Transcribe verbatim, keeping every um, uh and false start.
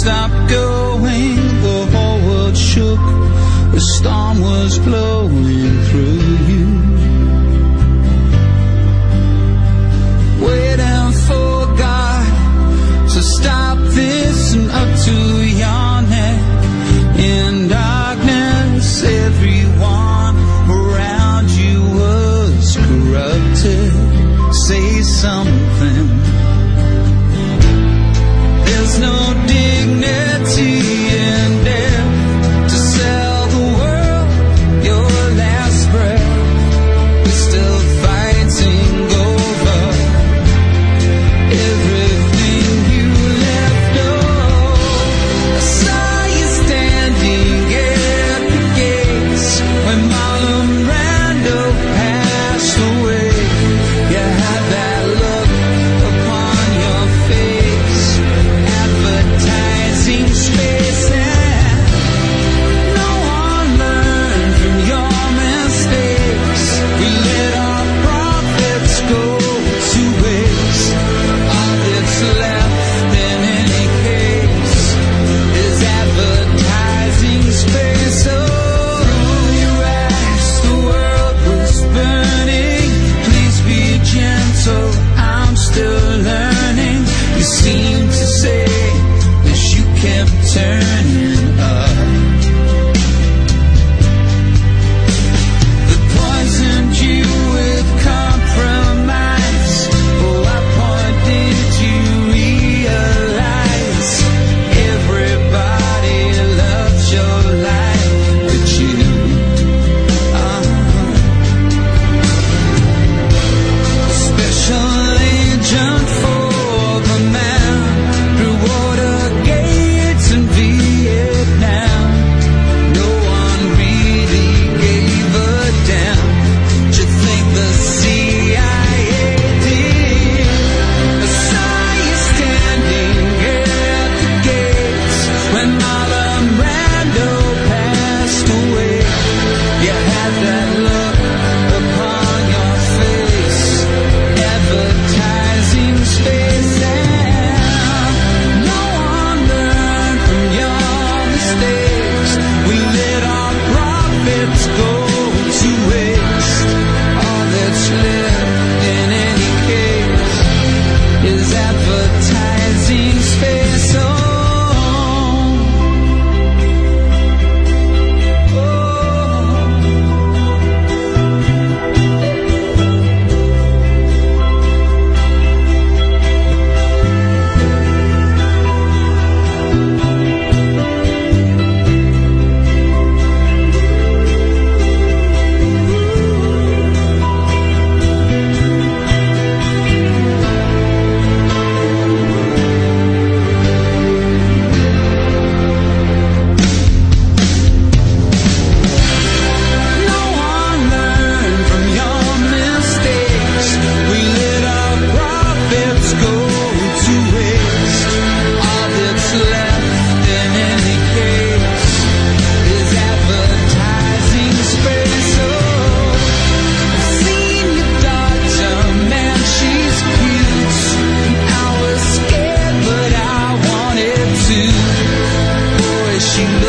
stopped going, the whole world shook. The storm was blowing through you. Waiting for God to stop this and up to your neck. In darkness, everyone around you was corrupted. Say something. There's no dignity in death to sell the world your last breath. We're still fighting over everything you left. Oh, I saw you standing at the gates when Marlon Brando passed away. You had that look upon your face, advertising space, and no one learned from your mistakes. We let our profits go to waste. All that's left in any case is advertising space. Oh, you asked, the world was burning. Please be gentle, I'm still learning. You seem to say that you kept turning up. They poisoned you with compromise. Oh, what point did you realize everybody loves your life but you? Uh-huh. Special agent for the man through Watergate and Vietnam. No one really gave a damn. Do you think the C I A did? I saw you standing at the gates when Marlon Brando passed away. You had that look upon your face, advertising space, and no one learned from your mistakes. We let our profits go to waste. All that's left in any case is advertising space. Oh, oh. No one learned from your mistakes. We let our profits go to waste. All that's left in any case is advertising space. Oh, I've seen your daughter, man, she's cute. I was scared, but I wanted to. Boy, she